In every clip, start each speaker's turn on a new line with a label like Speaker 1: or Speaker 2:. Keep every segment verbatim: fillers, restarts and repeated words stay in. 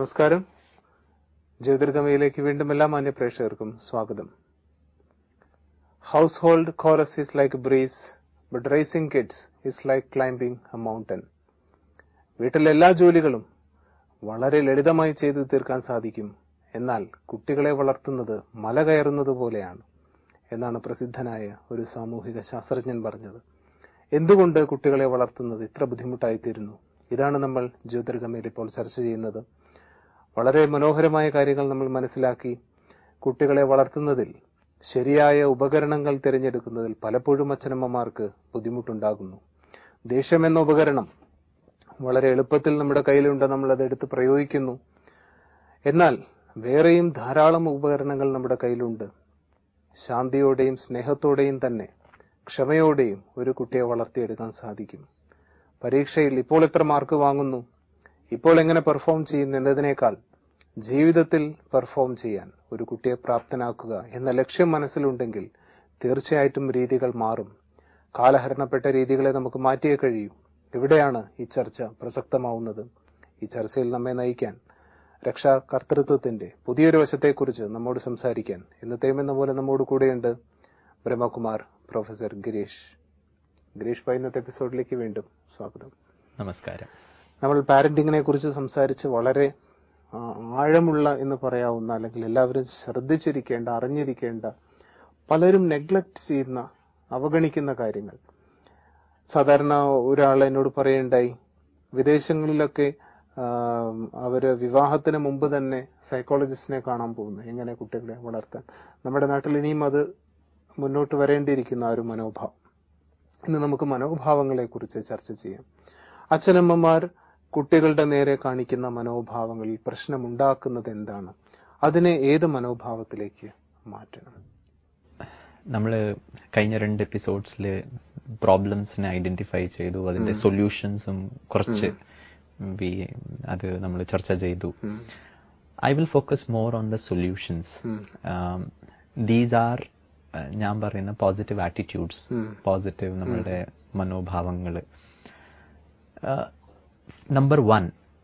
Speaker 1: നമസ്കാരം. ജ്യോതിർഗമയിലേക്ക് വീണ്ടും എല്ലാ മാന്യ പ്രേക്ഷകർക്കും സ്വാഗതം. Household chores is like breeze, but raising kids is like climbing a mountain. വീട്ടിലെ എല്ലാ ജോലികളും വളരെ ലളിതമായി ചെയ്തു തീർക്കാൻ സാധിക്കും, എന്നാൽ കുട്ടികളെ വളർത്തുന്നത് മല കയറുന്നത് പോലെയാണ് എന്നാണ് പ്രസിദ്ധനായ ഒരു സാമൂഹിക ശാസ്ത്രജ്ഞൻ പറഞ്ഞത്. എന്തുകൊണ്ട് കുട്ടികളെ വളർത്തുന്നത് ഇത്ര ബുദ്ധിമുട്ടായിത്തീരുന്നു? ഇതാണ് നമ്മൾ ജ്യോതിർഗമയിൽ ഇപ്പോൾ ചർച്ച ചെയ്യുന്നത്. വളരെ മനോഹരമായ കാര്യങ്ങൾ നമ്മൾ മനസ്സിലാക്കി. കുട്ടികളെ വളർത്തുന്നതിൽ ശരിയായ ഉപകരണങ്ങൾ തിരഞ്ഞെടുക്കുന്നതിൽ പലപ്പോഴും അച്ഛനമ്മമാർക്ക് ബുദ്ധിമുട്ടുണ്ടാകുന്നു. ദേഷ്യം എന്ന ഉപകരണം വളരെ എളുപ്പത്തിൽ നമ്മുടെ കയ്യിലുണ്ട്, നമ്മൾ അതെടുത്ത് പ്രയോഗിക്കുന്നു. എന്നാൽ വേറെയും ധാരാളം ഉപകരണങ്ങൾ നമ്മുടെ കയ്യിലുണ്ട്. ശാന്തിയോടെയും സ്നേഹത്തോടെയും തന്നെ ക്ഷമയോടെയും ഒരു കുട്ടിയെ വളർത്തിയെടുക്കാൻ സാധിക്കും. പരീക്ഷയിൽ ഇപ്പോൾ എത്ര മാർക്ക് വാങ്ങുന്നു, ഇപ്പോൾ എങ്ങനെ പെർഫോം ചെയ്യുന്നു എന്നതിനേക്കാൾ ജീവിതത്തിൽ പെർഫോം ചെയ്യാൻ ഒരു കുട്ടിയെ പ്രാപ്തനാക്കുക എന്ന ലക്ഷ്യം മനസ്സിലുണ്ടെങ്കിൽ തീർച്ചയായിട്ടും രീതികൾ മാറും. കാലഹരണപ്പെട്ട രീതികളെ നമുക്ക് മാറ്റിയേ കഴിയൂ. ഇവിടെയാണ് ഈ ചർച്ച പ്രസക്തമാവുന്നത്. ഈ ചർച്ചയിൽ നമ്മെ നയിക്കാൻ രക്ഷാകർതൃത്വത്തിന്റെ പുതിയൊരു വശത്തെക്കുറിച്ച് നമ്മോട് സംസാരിക്കാൻ ഇന്നത്തെയും എന്ന പോലെ നമ്മോട് കൂടെയുണ്ട് ബ്രഹ്മകുമാർ പ്രൊഫസർ ഗിരീഷ്. ഗിരീഷ് ഭായ്, ഇന്നത്തെ എപ്പിസോഡിലേക്ക് വീണ്ടും സ്വാഗതം.
Speaker 2: നമസ്കാരം.
Speaker 1: നമ്മൾ പാരന്റിങ്ങിനെ കുറിച്ച് സംസാരിച്ച് വളരെ ആഴമുള്ള എന്ന് പറയാവുന്ന, അല്ലെങ്കിൽ എല്ലാവരും ശ്രദ്ധിച്ചിരിക്കേണ്ട, അറിഞ്ഞിരിക്കേണ്ട, പലരും നെഗ്ലക്ട് ചെയ്യുന്ന, അവഗണിക്കുന്ന കാര്യങ്ങൾ. സാധാരണ ഒരാൾ എന്നോട് പറയേണ്ടായി, വിദേശങ്ങളിലൊക്കെ അവര് വിവാഹത്തിന് മുമ്പ് തന്നെ സൈക്കോളജിസ്റ്റിനെ കാണാൻ പോകുന്നു എങ്ങനെ കുട്ടികളെ വളർത്താൻ. നമ്മുടെ നാട്ടിൽ ഇനിയും അത് മുന്നോട്ട് വരേണ്ടിയിരിക്കുന്ന ഒരു മനോഭാവം. ഇന്ന് നമുക്ക് മനോഭാവങ്ങളെ കുറിച്ച് ചർച്ച ചെയ്യാം. അച്ഛനമ്മമാർ കുട്ടികളുടെ നേരെ കാണിക്കുന്ന മനോഭാവങ്ങളിൽ പ്രശ്നമുണ്ടാക്കുന്നത് എന്താണ്? അതിനെ ഏത് മനോഭാവത്തിലേക്ക് മാറ്റണം?
Speaker 2: നമ്മൾ കഴിഞ്ഞ രണ്ട് എപ്പിസോഡ്സിൽ പ്രോബ്ലംസിനെ ഐഡന്റിഫൈ ചെയ്തു, അതിന്റെ സൊല്യൂഷൻസും കുറച്ച് അത് നമ്മൾ ചർച്ച ചെയ്തു. I will focus more on the solutions. These are ഞാൻ പറയുന്ന പോസിറ്റീവ് ആറ്റിറ്റ്യൂഡ്സ്, പോസിറ്റീവ് നമ്മളുടെ മനോഭാവങ്ങൾ. നമ്പർ വൺ,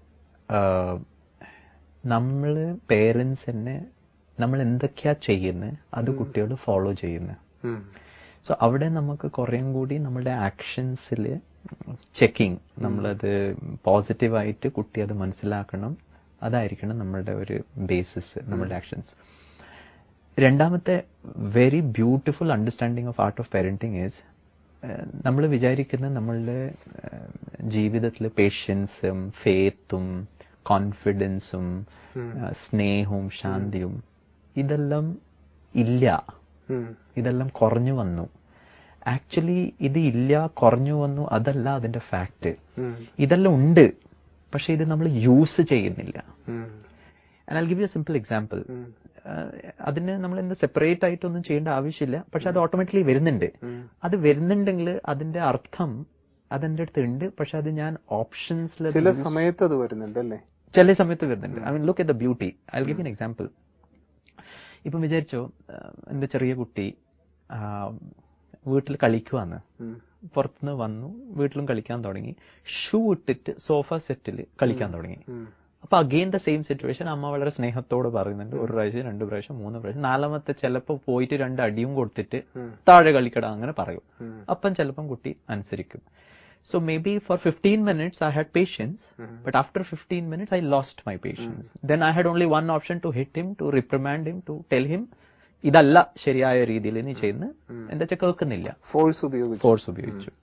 Speaker 2: നമ്മൾ പേരൻസ് തന്നെ നമ്മൾ എന്തൊക്കെയാ ചെയ്യുന്നത് അത് കുട്ടികൾ ഫോളോ ചെയ്യുന്നത്. സോ അവിടെ നമുക്ക് കുറേയും കൂടി നമ്മളുടെ ആക്ഷൻസിൽ ചെക്കിങ്, നമ്മളത് പോസിറ്റീവായിട്ട് കുട്ടി അത് മനസ്സിലാക്കണം. അതായിരിക്കണം നമ്മളുടെ ഒരു ബേസിസ്, നമ്മളുടെ ആക്ഷൻസ്. രണ്ടാമത്തെ very beautiful understanding of art of parenting is, നമ്മൾ വിചാരിക്കുന്നത് നമ്മളുടെ ജീവിതത്തിൽ പേഷ്യൻസും ഫെയ്ത്തും കോൺഫിഡൻസും സ്നേഹവും ശാന്തിയും ഇതെല്ലാം ഇല്ല, ഇതെല്ലാം കുറഞ്ഞു വന്നു. ആക്ച്വലി ഇത് ഇല്ല, കുറഞ്ഞു വന്നു അതല്ല അതിന്റെ ഫാക്ട്. ഇതെല്ലാം ഉണ്ട്, പക്ഷെ ഇത് നമ്മൾ യൂസ് ചെയ്യുന്നില്ല. And I give you a simple example. അതിന് നമ്മൾ എന്ത് സെപ്പറേറ്റ് ആയിട്ടൊന്നും ചെയ്യേണ്ട ആവശ്യമില്ല, പക്ഷെ അത് ഓട്ടോമാറ്റിക്കലി വരുന്നുണ്ട്. അത് വരുന്നുണ്ടെങ്കിൽ അതിന്റെ അർത്ഥം അതെന്റെ അടുത്ത് ഉണ്ട്, പക്ഷെ അത് ഞാൻ ഓപ്ഷൻസിൽ
Speaker 1: ചില സമയത്ത് അത് വരുന്നുണ്ട് അല്ലേ?
Speaker 2: ചില സമയത്ത് വരുന്നുണ്ട്. I mean look at the beauty. I will give an example. ഇപ്പം വിചാരിച്ചോ, എന്റെ ചെറിയ കുട്ടി വീട്ടിൽ കളിക്കുവാന്ന്, പുറത്തുനിന്ന് വന്നു വീട്ടിലും കളിക്കാൻ തുടങ്ങി, ഷൂ ഇട്ടിട്ട് സോഫ സെറ്റിൽ കളിക്കാൻ തുടങ്ങി. അപ്പൊ അഗെയിൻ ദ സെയിം സിറ്റുവേഷൻ. അമ്മ വളരെ സ്നേഹത്തോട് പറയുന്നുണ്ട്, ഒരു പ്രാവശ്യം രണ്ട് പ്രാവശ്യം മൂന്ന് പ്രാവശ്യം, നാലാമത്തെ ചിലപ്പോൾ പോയിട്ട് രണ്ട് അടിയും കൊടുത്തിട്ട് താഴെ കളിക്കട അങ്ങനെ പറയും. അപ്പം ചിലപ്പം കുട്ടി അനുസരിക്കും. So maybe for fifteen minutes I had patience, mm-hmm. but after fifteen minutes I lost my patience. Mm-hmm. Then I had only one option, to hit him, to reprimand him, to tell him idalla ശരിയായ രീതിയിൽ നീ ചെയ്യുന്നു, എന്താ വെച്ചാൽ കേൾക്കുന്നില്ല, force ഉപയോഗിച്ചു force ഉപയോഗിച്ചു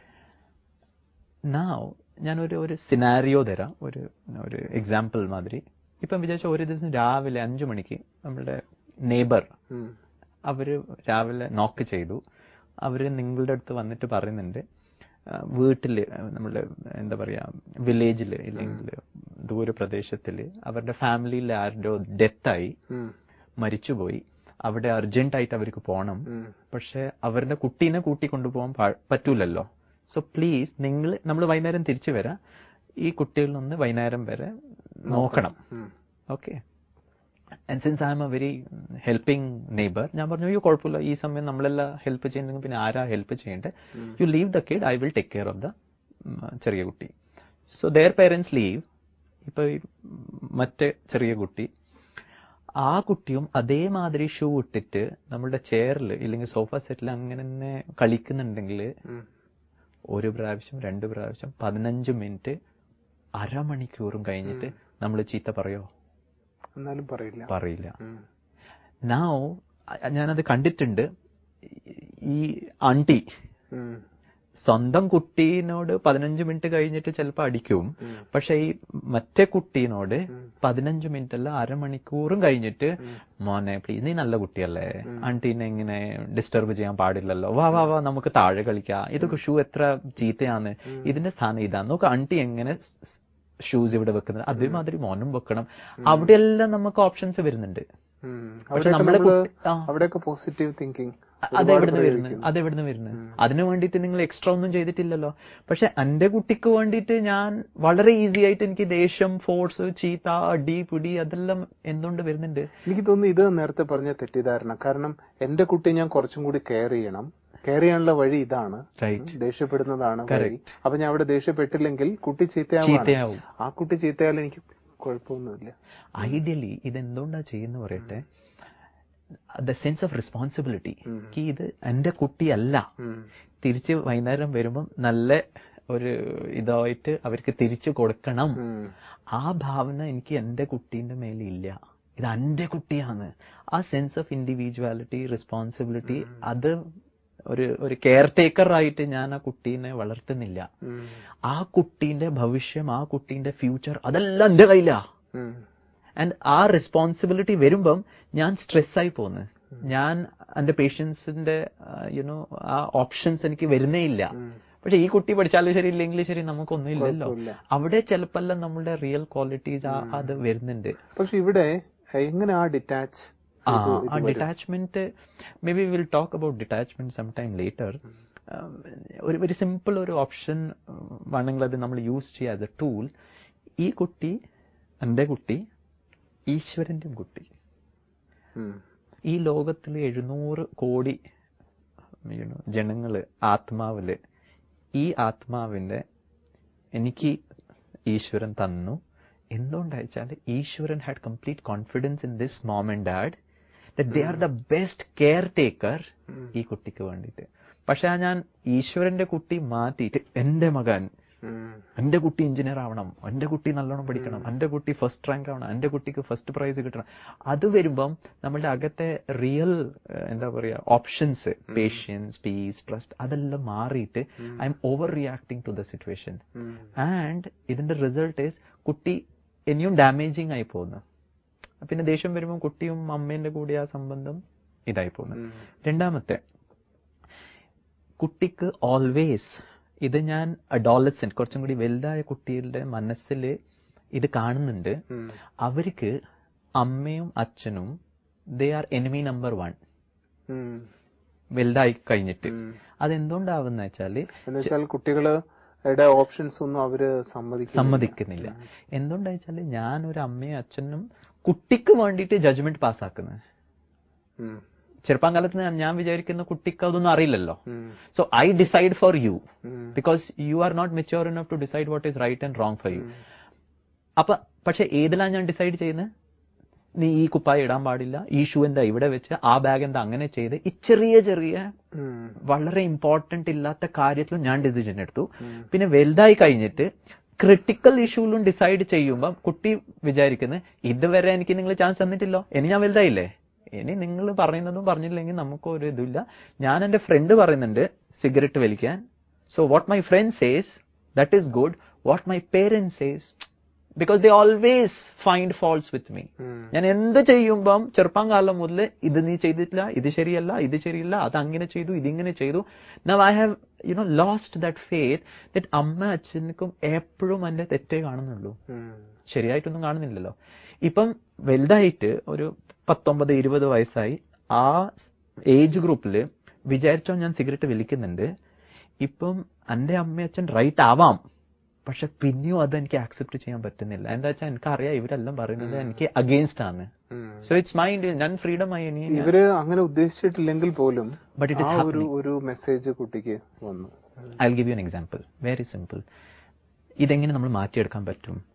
Speaker 2: Now ഞാൻ ഒരു ഒരു സിനാരിയോ തരാം, ഒരു ഒരു എക്സാമ്പിൾ മാതിരി. ഇപ്പം വിചാരിച്ച ഒരു ദിവസം രാവിലെ അഞ്ചു മണിക്ക് നമ്മളുടെ നെയ്ബർ അവര് രാവിലെ നോക്ക് ചെയ്തു. അവര് നിങ്ങളുടെ അടുത്ത് വന്നിട്ട് പറയുന്നുണ്ട്, വീട്ടില് നമ്മളുടെ എന്താ പറയാ വില്ലേജിൽ ഇല്ലെങ്കിൽ ദൂരപ്രദേശത്തില് അവരുടെ ഫാമിലിയിൽ ആരുടെ ഡെത്തായി, മരിച്ചുപോയി, അവിടെ അർജന്റായിട്ട് അവർക്ക് പോകണം, പക്ഷെ അവരുടെ കുട്ടീനെ കൂട്ടിക്കൊണ്ടുപോകാൻ പറ്റൂലല്ലോ. സോ പ്ലീസ് നിങ്ങൾ, നമ്മൾ വൈകുന്നേരം തിരിച്ചു വരാം, ഈ കുട്ടികളിലൊന്ന് വൈകുന്നേരം വരെ നോക്കണം. Okay. And since I am a very helping neighbour, ഞാൻ പറഞ്ഞു അയ്യോ കുഴപ്പമില്ല, ഈ സമയം നമ്മളെല്ലാം ഹെൽപ്പ് ചെയ്യുന്നെങ്കിൽ പിന്നെ ആരാ ഹെൽപ്പ് ചെയ്യേണ്ടത്, you leave the kid, I will take care of the ചെറിയ കുട്ടി. So their parents leave. ഇപ്പൊ മറ്റേ ചെറിയ കുട്ടി, ആ കുട്ടിയും അതേമാതിരി ഷൂ ഇട്ടിട്ട് നമ്മുടെ ചെയറിൽ ഇല്ലെങ്കിൽ സോഫ സെറ്റിൽ അങ്ങനെ തന്നെ കളിക്കുന്നുണ്ടെങ്കിൽ ഒരു പ്രാവശ്യം രണ്ട് പ്രാവശ്യം പതിനഞ്ച് മിനിറ്റ് അരമണിക്കൂറും കഴിഞ്ഞിട്ട് നമ്മൾ ചീത്ത പറയോ?
Speaker 1: എന്നാലും പറയില്ല
Speaker 2: പറയില്ല. നൗ ഞാനത് കണ്ടിട്ടുണ്ട്. ഈ ആന്റി സ്വന്തം കുട്ടീനോട് പതിനഞ്ച് മിനിറ്റ് കഴിഞ്ഞിട്ട് ചിലപ്പോൾ അടിക്കും, പക്ഷെ ഈ മറ്റേ കുട്ടീനോട് പതിനഞ്ച് മിനിറ്റ് അല്ല അരമണിക്കൂറും കഴിഞ്ഞിട്ട് മോനെ പ്ലീസ് നീ നല്ല കുട്ടിയല്ലേ, ആന്റീനെ ഇങ്ങനെ ഡിസ്റ്റർബ് ചെയ്യാൻ പാടില്ലല്ലോ, വാ വാ വാ നമുക്ക് താഴെ കളിക്കാം, ഇതൊക്കെ ഷൂ എത്ര ചീത്തയാന്ന്, ഇതിന്റെ സ്ഥാനം ഇതാ, നോക്ക് ആന്റി എങ്ങനെ ഷൂസ് ഇവിടെ വെക്കുന്നത്, അതേമാതിരി മോനും വെക്കണം. അവിടെയെല്ലാം നമുക്ക് ഓപ്ഷൻസ് വരുന്നുണ്ട്. പക്ഷെ നമ്മളെ
Speaker 1: അവിടെയൊക്കെ പോസിറ്റീവ് തിങ്കിങ്
Speaker 2: അതെവിടുന്ന് വരുന്നത് അതെവിടുന്ന് വരുന്നത് അതിനു വേണ്ടിയിട്ട് നിങ്ങൾ എക്സ്ട്രാ ഒന്നും ചെയ്തിട്ടില്ലല്ലോ. പക്ഷെ എന്റെ കുട്ടിക്ക് വേണ്ടിയിട്ട് ഞാൻ വളരെ ഈസി ആയിട്ട് എനിക്ക് ദേഷ്യം, ഫോഴ്സ്, ചീത്ത, അടി, പിടി അതെല്ലാം എന്തുകൊണ്ട് വരുന്നുണ്ട്?
Speaker 1: എനിക്ക് തോന്നുന്നു ഇത് നേരത്തെ പറഞ്ഞ തെറ്റിദ്ധാരണ. കാരണം എന്റെ കുട്ടി ഞാൻ കുറച്ചും കൂടി കെയർ ചെയ്യണം, കെയർ ചെയ്യാനുള്ള വഴി ഇതാണ്, ദേഷ്യപ്പെടുന്നതാണ് വഴി. അപ്പൊ ഞാൻ അവിടെ ദേഷ്യപ്പെട്ടില്ലെങ്കിൽ കുട്ടി ചീത്തയാവും. ആ കുട്ടി ചീത്തയായാലും എനിക്ക് കുഴപ്പമൊന്നുമില്ല.
Speaker 2: ഐഡിയലി ഇതെന്തുകൊണ്ടാ ചെയ്യുന്ന പറയട്ടെ, ദ സെൻസ് ഓഫ് റെസ്പോൺസിബിലിറ്റി. ഇത് എന്റെ കുട്ടിയല്ല, തിരിച്ച് വൈകുന്നേരം വരുമ്പം നല്ല ഒരു ഇതായിട്ട് അവർക്ക് തിരിച്ചു കൊടുക്കണം. ആ ഭാവന എനിക്ക് എന്റെ കുട്ടീന്റെ മേലെ ഇല്ല. ഇത് എന്റെ കുട്ടിയാണ്. ആ സെൻസ് ഓഫ് ഇൻഡിവിജ്വാലിറ്റി, റെസ്പോൺസിബിലിറ്റി, അത് ഒരു ഒരു കെയർ ടേക്കർ ആയിട്ട് ഞാൻ ആ കുട്ടീനെ വളർത്തുന്നില്ല. ആ കുട്ടീന്റെ ഭവിഷ്യം, ആ കുട്ടീന്റെ ഫ്യൂച്ചർ അതെല്ലാം എന്റെ കയ്യിലാ. ആൻഡ് ആ റെസ്പോൺസിബിലിറ്റി വരുമ്പം ഞാൻ സ്ട്രെസ്സായി പോന്ന്, ഞാൻ എന്റെ പേഷ്യൻസിന്റെ യുനോ ആ ഓപ്ഷൻസ് എനിക്ക് വരുന്നേ ഇല്ല. പക്ഷെ ഈ കുട്ടി പഠിച്ചാലും ശരി ഇല്ലെങ്കിലും ശരി നമുക്കൊന്നും ഇല്ലല്ലോ. അവിടെ ചിലപ്പോൾ നമ്മുടെ റിയൽ ക്വാളിറ്റീസ് അത് വരുന്നുണ്ട്.
Speaker 1: പക്ഷെ ഇവിടെ എങ്ങനെ ആ ഡിറ്റാച്ച്
Speaker 2: ആ detachment, maybe will talk about detachment some time later. ഒരു വെരി സിമ്പിൾ ഒരു ഓപ്ഷൻ വേണമെങ്കിൽ അത് നമ്മൾ യൂസ് ചെയ്യുക ആസ് എ ടൂൾ. ഈ കുട്ടി എന്റെ കുട്ടി, ഈശ്വരന്റെ കുട്ടി. ഈ ലോകത്തിലെ എഴുന്നൂറ് കോടി ജനങ്ങള് ആത്മാവില്, ഈ ആത്മാവിന്റെ എനിക്ക് ഈശ്വരൻ തന്നു. എന്തുകൊണ്ടാച്ചാൽ ഈശ്വരൻ had complete confidence in this mom and dad that they are the best caretaker ഈ കുട്ടിക്ക് വേണ്ടിയിട്ട്. പക്ഷെ ഞാൻ ഈശ്വരന്റെ കുട്ടി മാറ്റിയിട്ട് എന്റെ മകൻ, എന്റെ കുട്ടി എഞ്ചിനീയർ ആവണം, എന്റെ കുട്ടി നല്ലോണം പഠിക്കണം, എന്റെ കുട്ടി ഫസ്റ്റ് റാങ്ക് ആവണം, എന്റെ കുട്ടിക്ക് ഫസ്റ്റ് പ്രൈസ് കിട്ടണം, അത് വരുമ്പം നമ്മളുടെ അകത്തെ റിയൽ എന്താ പറയാ ഓപ്ഷൻസ്, പേഷ്യൻസ്, പീസ്, ട്രസ്റ്റ് അതെല്ലാം മാറിയിട്ട് I am overreacting to the situation. And ഇതിന്റെ റിസൾട്ട് ഈസ് കുട്ടി ഇനിയും ഡാമേജിങ് ആയി പോകുന്നു. പിന്നെ ദേഷ്യം വരുമ്പോൾ കുട്ടിയും അമ്മേന്റെ കൂടി ആ സംബന്ധം ഇതായി പോകുന്നു. രണ്ടാമത്തെ, കുട്ടിക്ക് ഓൾവേസ്, ഇത് ഞാൻ അഡോളസെന്റ് കുറച്ചും കൂടി വലുതായ കുട്ടികളുടെ മനസ്സിൽ ഇത് കാണുന്നുണ്ട്, അവർക്ക് അമ്മയും അച്ഛനും they are enemy number one വലുതായി കഴിഞ്ഞിട്ട്. അതെന്തുകൊണ്ടാവുന്ന വെച്ചാല്
Speaker 1: കുട്ടികള് ഓപ്ഷൻസ് ഒന്നും അവര്
Speaker 2: സമ്മതിക്കുന്നില്ല. എന്തുകൊണ്ടാ വെച്ചാല് ഞാൻ ഒരു അമ്മയും അച്ഛനും കുട്ടിക്ക് വേണ്ടിയിട്ട് ജഡ്ജ്മെന്റ് പാസ്സാക്കുന്നത്. ചെറുപ്പകാലത്ത് ഞാൻ വിചാരിക്കുന്ന കുട്ടിക്ക് അതൊന്നും അറിയില്ലല്ലോ. So I decide for you because you are not mature enough to decide what is right and wrong for you. അപ്പൊ പക്ഷെ ഏതിലാണ് ഞാൻ ഡിസൈഡ് ചെയ്യുന്നത്? നീ ഈ കുപ്പായ ഇടാൻ പാടില്ല, ഈ ഷൂ എന്താ ഇവിടെ വെച്ച്, ആ ബാഗ് എന്താ അങ്ങനെ ചെയ്ത്, ഈ ചെറിയ ചെറിയ വളരെ ഇമ്പോർട്ടന്റ് ഇല്ലാത്ത കാര്യത്തിൽ ഞാൻ ഡിസിഷൻ എടുത്തു. പിന്നെ വലുതായി കഴിഞ്ഞിട്ട് ക്രിട്ടിക്കൽ ഇഷ്യൂലും ഡിസൈഡ് ചെയ്യുമ്പോൾ കുട്ടി വിചാരിക്കുന്നത് ഇതുവരെ എനിക്ക് നിങ്ങൾ ചാൻസ് തന്നിട്ടില്ലോ, ഇനി ഞാൻ വലുതായില്ലേ, ഇനി നിങ്ങൾ പറയുന്നതും പറഞ്ഞില്ലെങ്കിൽ നമുക്കൊരു ഇതില്ല. ഞാൻ എന്റെ ഫ്രണ്ട് പറയുന്നുണ്ട് സിഗരറ്റ് വലിക്കാൻ, so what my friend says that is good, what my parents says, because they always find faults with me. ഞാൻ എന്ത് ചെയ്യുമ്പം ചെറുപ്പം കാലം മുതൽ ഇത് നീ ചെയ്തിട്ടില്ല, ഇത് ശരിയല്ല, ഇത് ശരിയല്ല, അത് അങ്ങനെ ചെയ്തു, ഇതിങ്ങനെ ചെയ്തു. Now I have you know lost that faith that അമ്മ അച്ഛനും എപ്പോഴും എന്റെ തെറ്റേ കാണുന്നുള്ളൂ, ശരിയായിട്ടൊന്നും കാണുന്നില്ലല്ലോ. ഇപ്പം വലുതായിട്ട് ഒരു പത്തൊമ്പത് ഇരുപത് വയസ്സായി, ആ ഏജ് ഗ്രൂപ്പിൽ വിചാരിച്ചോ ഞാൻ സിഗരറ്റ് വലിക്കുന്നുണ്ട്. ഇപ്പം എന്റെ അമ്മ അച്ഛൻ റൈറ്റ് ആവാം, പക്ഷെ പിന്നെയും അത് എനിക്ക് ആക്സെപ്റ്റ് ചെയ്യാൻ പറ്റുന്നില്ല. എന്താ വെച്ചാൽ എനിക്കറിയാം ഇവരെല്ലാം പറയുന്നത് എനിക്ക് അഗെയിൻസ്റ്റ് ആണ്. സോ ഇറ്റ്സ് മൈൻഡ്, ഞാൻ ഫ്രീഡം ആയി.
Speaker 1: ഇവര് അങ്ങനെ ഉദ്ദേശിച്ചിട്ടില്ലെങ്കിൽ പോലും ഒരു മെസ്സേജ് കുട്ടിക്ക് വന്നു.
Speaker 2: I will give you an example, very simple. ഇതെങ്ങനെ നമ്മൾ മാറ്റിയെടുക്കാൻ പറ്റും?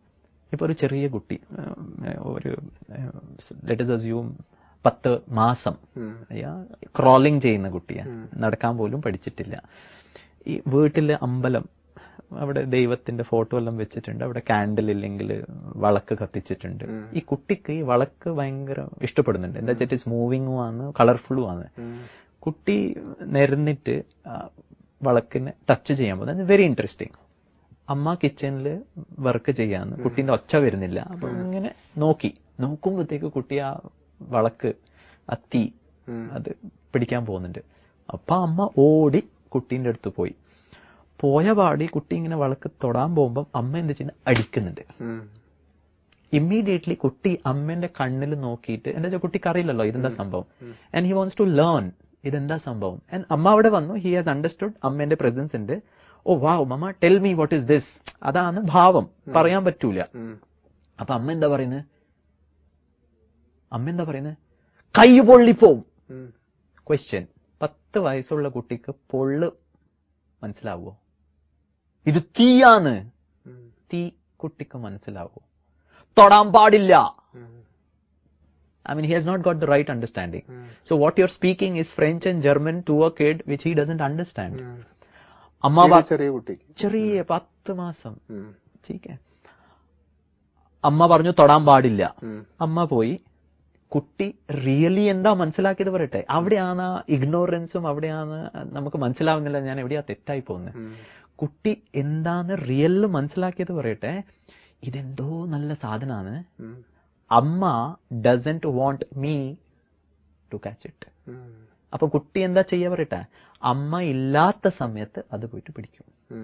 Speaker 2: ഇപ്പൊ ഒരു ചെറിയ കുട്ടി, ഒരു ലെറ്റ് us assume പത്ത് മാസം ക്രോളിംഗ് ചെയ്യുന്ന കുട്ടിയാണ്, നടക്കാൻ പോലും പഠിച്ചിട്ടില്ല. ഈ വീട്ടിലെ അമ്പലം, അവിടെ ദൈവത്തിന്റെ ഫോട്ടോ എല്ലാം വെച്ചിട്ടുണ്ട്, അവിടെ കാൻഡിൽ ഇല്ലെങ്കിൽ വിളക്ക് കത്തിച്ചിട്ടുണ്ട്. ഈ കുട്ടിക്ക് ഈ വിളക്ക് ഭയങ്കര ഇഷ്ടപ്പെടുന്നുണ്ട്. എന്താ വെച്ചാൽ ഇറ്റ്സ് മൂവിങ്ങും ആണ്, കളർഫുള്ളും ആണ്. കുട്ടി നിരന്നിട്ട് വിളക്കിനെ ടച്ച് ചെയ്യാൻ പോകുന്നത് വെരി ഇൻട്രസ്റ്റിംഗ്. അമ്മ കിച്ചണിൽ വർക്ക് ചെയ്യാന്ന്, കുട്ടീന്റെ ഒച്ച വരുന്നില്ല. അപ്പൊ ഇങ്ങനെ നോക്കി നോക്കുമ്പോഴത്തേക്ക് കുട്ടി ആ വിളക്ക്, ആ തീ അത് പിടിക്കാൻ പോകുന്നുണ്ട്. അപ്പൊ അമ്മ ഓടി കുട്ടീന്റെ അടുത്ത് പോയി. പോയ പാടി കുട്ടി ഇങ്ങനെ വിളക്ക് തൊടാൻ പോകുമ്പോൾ അമ്മ എന്താ ചെയ്യുന്നത്, അടിക്കുന്നുണ്ട്. ഇമ്മീഡിയറ്റ്ലി കുട്ടി അമ്മേന്റെ കണ്ണിൽ നോക്കിയിട്ട്, എന്താ വെച്ചാൽ കുട്ടിക്ക് അറിയില്ലല്ലോ ഇതെന്താ സംഭവം. And he wants to learn ഇതെന്താ സംഭവം. ആൻഡ് അമ്മ അവിടെ വന്നു, ഹി ഹാസ് അണ്ടർസ്റ്റുഡ് അമ്മേന്റെ പ്രസൻസ് ഉണ്ട്. Oh wow mama tell me what is this. അതാണ് ഭാവം, പറയാൻ പറ്റൂല. അപ്പൊ അമ്മ എന്താ പറയുന്നത്, അമ്മ എന്താ പറയുന്നത്, കൈ പൊള്ളിപ്പോവും. ക്വസ്റ്റ്യൻ, പത്ത് വയസ്സുള്ള കുട്ടിക്ക് പൊള്ള് മനസ്സിലാവോ? ഇത് തീയാണ്, തീ കുട്ടിക്ക് മനസ്സിലാവോ? തൊടാൻ പാടില്ല. I mean, he has not got the right understanding. Mm. So what you're speaking is French and German to a kid which he doesn't understand. Mm. അമ്മ
Speaker 1: ചെറിയ കുട്ടി,
Speaker 2: ചെറിയ പത്ത് മാസം. അമ്മ പറഞ്ഞു തൊടാൻ പാടില്ല. അമ്മ പോയി, കുട്ടി റിയലി എന്താ മനസ്സിലാക്കിയത് പറയട്ടെ. അവിടെയാണ് ഇഗ്നോറൻസും, അവിടെയാണ് നമുക്ക് മനസ്സിലാവുന്നില്ല ഞാൻ എവിടെയാ തെറ്റായി പോകുന്നത്. കുട്ടി എന്താണ് റിയലിൽ മനസ്സിലാക്കിയത് പറയട്ടെ. ഇതെന്തോ നല്ല സാധനമാണ്. അമ്മ doesn't want me to catch it. അപ്പൊ കുട്ടി എന്താ ചെയ്യാ പറയട്ടെ, അമ്മ ഇല്ലാത്ത സമയത്ത് അത് പോയിട്ട് പിടിക്കും.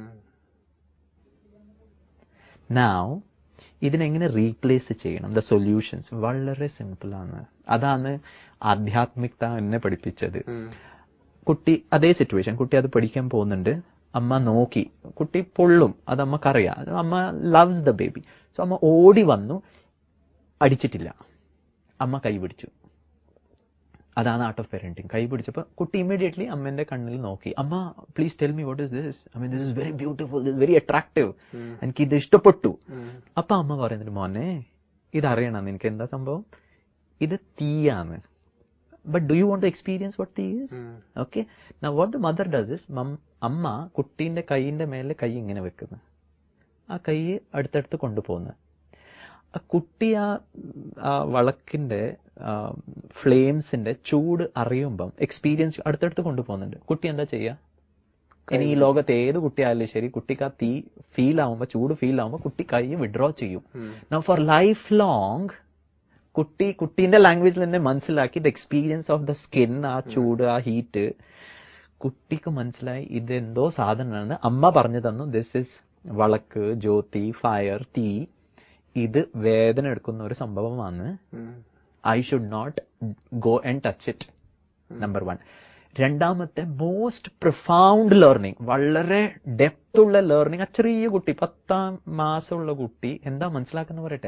Speaker 2: നൗ ഇതിനെങ്ങനെ റീപ്ലേസ് ചെയ്യണം? ദ സൊല്യൂഷൻസ് വളരെ സിമ്പിൾ ആണ്. അതാണ് ആധ്യാത്മികത എന്നെ പഠിപ്പിച്ചത്. കുട്ടി അതേ സിറ്റുവേഷൻ, കുട്ടി അത് പഠിക്കാൻ പോകുന്നുണ്ട്. അമ്മ നോക്കി, കുട്ടി പൊള്ളും, അത് അമ്മക്കറിയാം. അമ്മ ലവ്സ് ദ ബേബി. സോ അമ്മ ഓടി വന്നു, അടിച്ചിട്ടില്ല. അമ്മ കൈ പിടിച്ചു. അതാണ് ആർട്ട് ഓഫ് പേരന്റിങ്. കൈ പിടിച്ചപ്പോൾ കുട്ടി ഇമ്മീഡിയറ്റ്ലി അമ്മേന്റെ കണ്ണിൽ നോക്കി. അമ്മ please tell me what is this. I mean this is very beautiful, this very attractive, എനിക്ക് ഇത് ഇഷ്ടപ്പെട്ടു. അപ്പൊ അമ്മ പറയുന്നത്, മോനെ ഇതറിയണം, നിനക്ക് എന്താ സംഭവം, ഇത് തീയാണ്. But do you want to experience what തീ is? Okay. Now what the mother does is, അമ്മ കുട്ടീന്റെ കൈയിന്റെ മേലെ കൈ ഇങ്ങനെ വെക്കുന്നു, ആ കൈ അടുത്തടുത്ത് കൊണ്ടുപോകുന്നത്. ആ കുട്ടി ആ വളക്കിന്റെ ഫ്ലെയിംസിന്റെ ചൂട് അറിയുമ്പം എക്സ്പീരിയൻസ് അടുത്തടുത്ത് കൊണ്ടുപോകുന്നുണ്ട്. കുട്ടി എന്താ ചെയ്യുക? ഇനി ഈ ലോകത്ത് ഏത് കുട്ടിയായാലും ശരി, കുട്ടിക്ക് ആ തീ ഫീൽ ആവുമ്പോൾ, ചൂട് ഫീൽ ആവുമ്പോൾ കുട്ടി കൈ വിഡ്രോ ചെയ്യും. നൗ ഫോർ ലൈഫ് ലോങ് കുട്ടി കുട്ടീന്റെ ലാംഗ്വേജിൽ തന്നെ മനസ്സിലാക്കി the experience of the skin, ആ ചൂട്, ആ ഹീറ്റ്. കുട്ടിക്ക് മനസ്സിലായി ഇതെന്തോ സാധനമാണ്. അമ്മ പറഞ്ഞു തന്നു, ദിസ് ഇസ് വളക്ക്, ജ്യോതി, ഫയർ, തീ. ഇത് വേദന എടുക്കുന്ന ഒരു സംഭവമാണ്. I should not go and touch it. Number one. രണ്ടാമത്തെ മോസ്റ്റ് പ്രൊഫൗണ്ട് ലേർണിംഗ്, വളരെ ഡെപ്ത് ഉള്ള ലേർണിംഗ്. ആ ചെറിയ കുട്ടി, പത്താം മാസമുള്ള കുട്ടി എന്താ മനസ്സിലാക്കുന്ന പറയട്ടെ,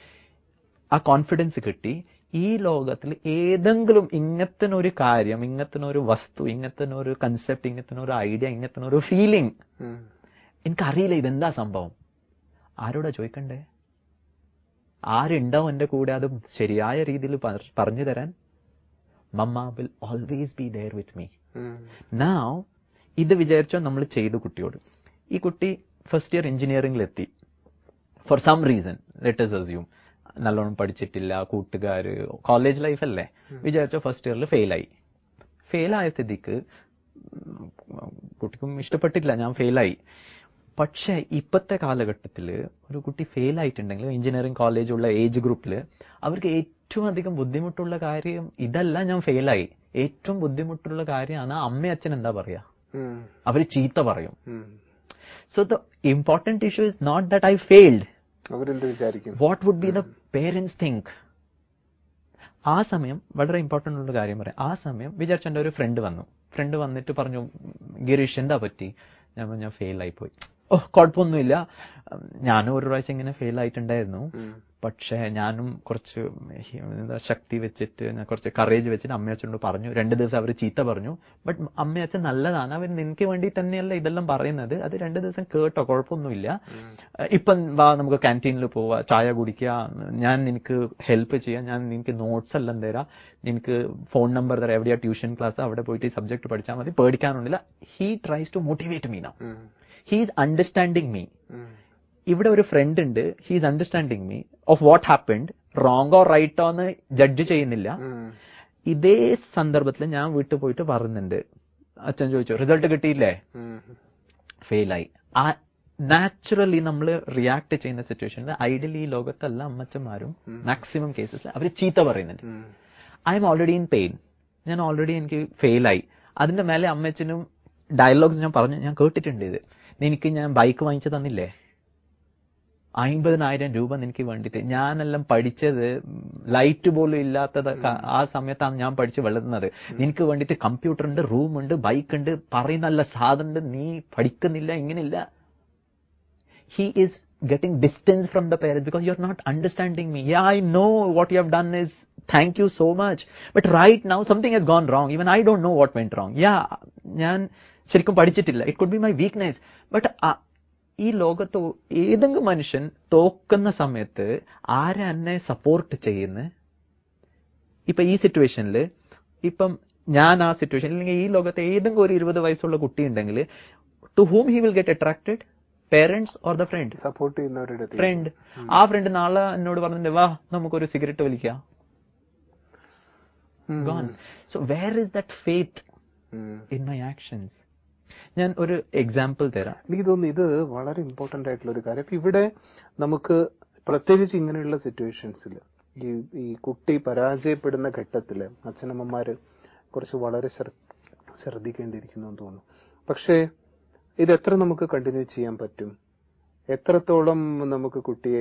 Speaker 2: ആ കോൺഫിഡൻസ് കിട്ടി. ഈ ലോകത്തിൽ ഏതെങ്കിലും ഇങ്ങനത്തിനൊരു കാര്യം, ഇങ്ങനത്തിനൊരു വസ്തു, ഇങ്ങനത്തിനൊരു കൺസെപ്റ്റ്, ഇങ്ങനത്തിനൊരു ഐഡിയ, ഇങ്ങനത്തിനൊരു ഫീലിംഗ് എനിക്കറിയില്ല ഇതെന്താ സംഭവം, ആരോടാ ചോദിക്കണ്ടേ? ആരുണ്ടാവും എൻ്റെ കൂടെ അത് ശരിയായ രീതിയിൽ പറഞ്ഞു തരാൻ? Mama will always be there with me. Now ഇത് വിചാരിച്ചോ നമ്മൾ ചെയ്തു കുട്ടിയോട്. ഈ കുട്ടി ഫസ്റ്റ് ഇയർ എഞ്ചിനീയറിംഗിലെത്തി. For some reason, let us assume നല്ലോണം പഠിച്ചിട്ടില്ല, കൂട്ടുകാര്, കോളേജ് ലൈഫ് അല്ലേ, വിചാരിച്ചോ ഫസ്റ്റ് ഇയറിൽ ഫെയിലായി. ഫെയിലായ സ്ഥിതിക്ക് കുട്ടിക്കും ഇഷ്ടപ്പെട്ടില്ല, ഞാൻ ഫെയിലായി. പക്ഷേ ഇപ്പോഴത്തെ കാലഘട്ടത്തിൽ ഒരു കുട്ടി ഫെയിൽ ആയിട്ടുണ്ടെങ്കിൽ എഞ്ചിനീയറിംഗ് കോളേജുള്ള ഏജ് ഗ്രൂപ്പിൽ അവർക്ക് ഏറ്റവും അധികം ബുദ്ധിമുട്ടുള്ള കാര്യം ഇതല്ല ഞാൻ ഫെയിലായി. ഏറ്റവും ബുദ്ധിമുട്ടുള്ള കാര്യമാണ് അമ്മ അച്ഛൻ എന്താ പറയാ, അവർ ചീത്ത പറയും. So the important issue is not that I failed, what would be the parents think. ആ സമയം വളരെ ഇമ്പോർട്ടൻ്റ് ഉള്ള കാര്യം പറയാം. ആ സമയം വിചാരിച്ച എൻ്റെ ഒരു ഫ്രണ്ട് വന്നു. ഫ്രണ്ട് വന്നിട്ട് പറഞ്ഞു, ഗിരീഷ് എന്താ പറ്റി? ഞാൻ ഞാൻ ഫെയിൽ ആയിപ്പോയി. ഓ കുഴപ്പമൊന്നുമില്ല, ഞാനും ഒരു പ്രാവശ്യം ഇങ്ങനെ ഫെയിൽ ആയിട്ടുണ്ടായിരുന്നു, പക്ഷേ ഞാനും കുറച്ച് എന്താ ശക്തി വെച്ചിട്ട് ഞാൻ കുറച്ച് കറേജ് വെച്ചിട്ട് അമ്മയച്ഛനോട് പറഞ്ഞു. രണ്ട് ദിവസം അവർ ചീത്ത പറഞ്ഞു. ബട്ട് അമ്മയച്ഛൻ നല്ലതാണ്, അവർ നിനക്ക് വേണ്ടി തന്നെയല്ല ഇതെല്ലാം പറയുന്നത്, അത് രണ്ട് ദിവസം കേട്ടോ, കുഴപ്പമൊന്നുമില്ല. ഇപ്പം വാ നമുക്ക് ക്യാൻറ്റീനിൽ പോവാ, ചായ കുടിക്കുക, ഞാൻ നിനക്ക് ഹെൽപ്പ് ചെയ്യാം, ഞാൻ നിനക്ക് നോട്ട്സ് എല്ലാം തരാം, നിനക്ക് ഫോൺ നമ്പർ തരാം, എവിടെയാ ട്യൂഷൻ ക്ലാസ്, അവിടെ പോയിട്ട് ഈ സബ്ജക്ട് പഠിച്ചാൽ മതി, പേടിക്കാനൊന്നുമില്ല. He tries to motivate me now. He is understanding me. ഇവിടെ ഒരു ഫ്രണ്ട് ഉണ്ട്, he is understanding me of what happened, റോങ്ങോ റൈറ്റോ എന്ന് ജഡ്ജ് ചെയ്യുന്നില്ല. ഇതേ സന്ദർഭത്തിൽ ഞാൻ വീട്ടിൽ പോയിട്ട് പറയുന്നുണ്ട്, അച്ഛൻ ചോദിച്ചു റിസൾട്ട് കിട്ടിയില്ലേ, ഫെയിലായി. ആ നാച്ചുറലി നമ്മൾ റിയാക്ട് ചെയ്യുന്ന സിറ്റുവേഷനിൽ ഐഡിയലി ഈ ലോകത്തല്ല അമ്മച്ചന്മാരും മാക്സിമം കേസസ് അവർ ചീത്ത പറയുന്നുണ്ട്. I am already in pain, ഞാൻ ഓൾറെഡി എനിക്ക് ഫെയിലായി. അതിന്റെ മേലെ അമ്മച്ചനും ഡയലോഗ്സ് ഞാൻ പറഞ്ഞു, ഞാൻ കേട്ടിട്ടുണ്ട് ഇത്, നിനക്ക് ഞാൻ ബൈക്ക് വാങ്ങിച്ചു തന്നില്ലേ, അമ്പതിനായിരം രൂപ നിനക്ക് വേണ്ടിയിട്ട്, ഞാനെല്ലാം പഠിച്ചത് ലൈറ്റ് പോലും ഇല്ലാത്തത് ആ സമയത്താണ് ഞാൻ പഠിച്ച് വളർന്നത്, നിനക്ക് വേണ്ടിയിട്ട് കമ്പ്യൂട്ടർ ഉണ്ട്, റൂമുണ്ട്, ബൈക്ക് ഉണ്ട്, പറയുന്നല്ല സാധനം ഉണ്ട്, നീ പഠിക്കുന്നില്ല, ഇങ്ങനെയില്ല. He is getting distance from the parents because you're not understanding me. Yeah, I know what you have done is thank you so much. But right now something has gone wrong. Even I don't know what went wrong. Yeah, ഞാൻ ശരിക്കും പഠിച്ചിട്ടില്ല. It could be my weakness. But ഈ ലോകത്ത് ഏതെങ്കിലും മനുഷ്യൻ തോക്കുന്ന സമയത്ത് ആരെ എന്നെ സപ്പോർട്ട് ചെയ്യുന്നത്? ഇപ്പൊ ഈ സിറ്റുവേഷനിൽ, ഇപ്പം ഞാൻ ആ സിറ്റുവേഷനിൽ, അല്ലെങ്കിൽ ഈ ലോകത്ത് ഏതെങ്കിലും ഒരു ഇരുപത് വയസ്സുള്ള കുട്ടി ഉണ്ടെങ്കിൽ, to whom he will get attracted? Parents or the friend?
Speaker 1: Support ചെയ്യുന്നവരുടെ
Speaker 2: ഫ്രണ്ട്. ആ ഫ്രണ്ട് നാളെ എന്നോട് പറഞ്ഞിട്ട് വാ നമുക്കൊരു സിഗരറ്റ് വലിക്കാം. Gone. So where is that faith in my actions? ഞാൻ ഒരു എക്സാമ്പിൾ തരാം.
Speaker 1: എനിക്ക് തോന്നുന്നു ഇത് വളരെ ഇമ്പോർട്ടന്റ് ആയിട്ടുള്ള ഒരു കാര്യം. ഇവിടെ നമുക്ക് പ്രത്യേകിച്ച് ഇങ്ങനെയുള്ള സിറ്റുവേഷൻസിൽ ഈ ഈ കുട്ടി പരാജയപ്പെടുന്ന ഘട്ടത്തിൽ അച്ഛനമ്മമാര് കുറച്ച് വളരെ ശ്രദ്ധിക്കേണ്ടിയിരിക്കുന്നു എന്ന് തോന്നുന്നു. പക്ഷേ ഇത് എത്ര നമുക്ക് കണ്ടിന്യൂ ചെയ്യാൻ പറ്റും? എത്രത്തോളം നമുക്ക് കുട്ടിയെ